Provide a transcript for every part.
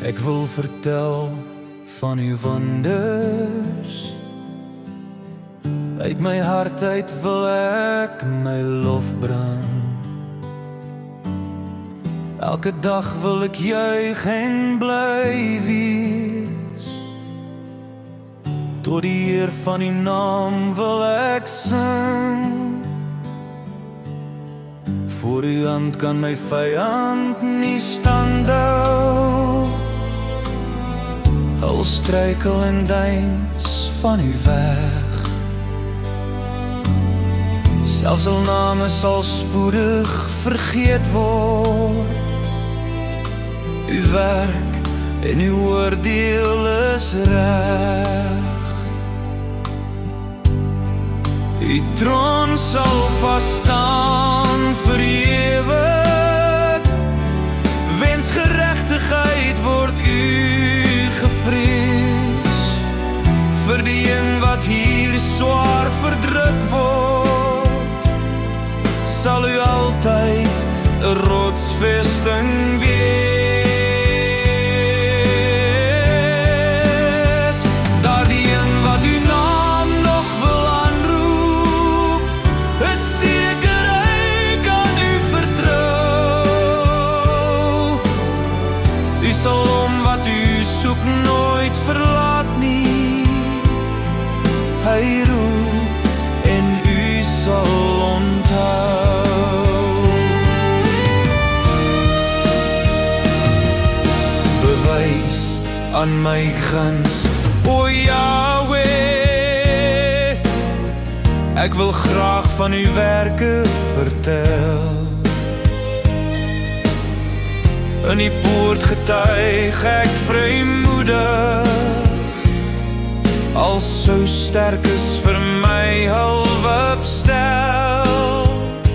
Ek wil vertel van uw wonders. Uit my hart uit wil ek my lof bring. Elke dag wil ek juig en bly wees. Tot die eer van die naam wil ek sing. Voor uw hand kan my vyand nie stand hou. Al struikel en deins van u weg. Selfs al name sal spoedig vergeet word. U werk en uw oordeel is reg. U troon sal vasstaan vir ewig. Wens geregtigheid word u gevrees. Vir die een wat hier swaar verdruk word, sal u altyd 'n rotsvesting wees. Daardie een wat uw naam nog wil aanroep, is seker hy kan u vertrou. U sal hom wat u soek nooit verlaat nie. Hy roep en u sal onthou. Bewys aan my guns, o Yahweh. Ek wil graag van uw werke vertel. In die poort getuig ek vrymoedig. Al so sterk is vir my hulp stel.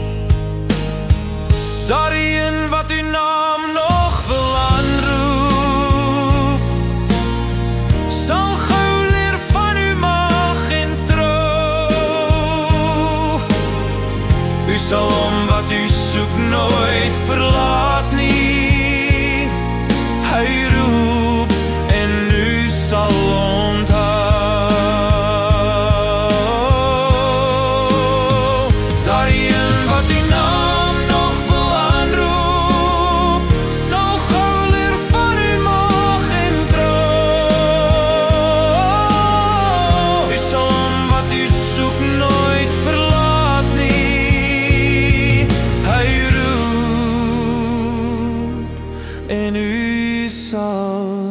Daardie een wat uw naam nog wil aanroep, sal gou leer van uw mag en trou. U sal hom wat u soek nooit verlaat nie. Hy roep en u sal onthou. En u sal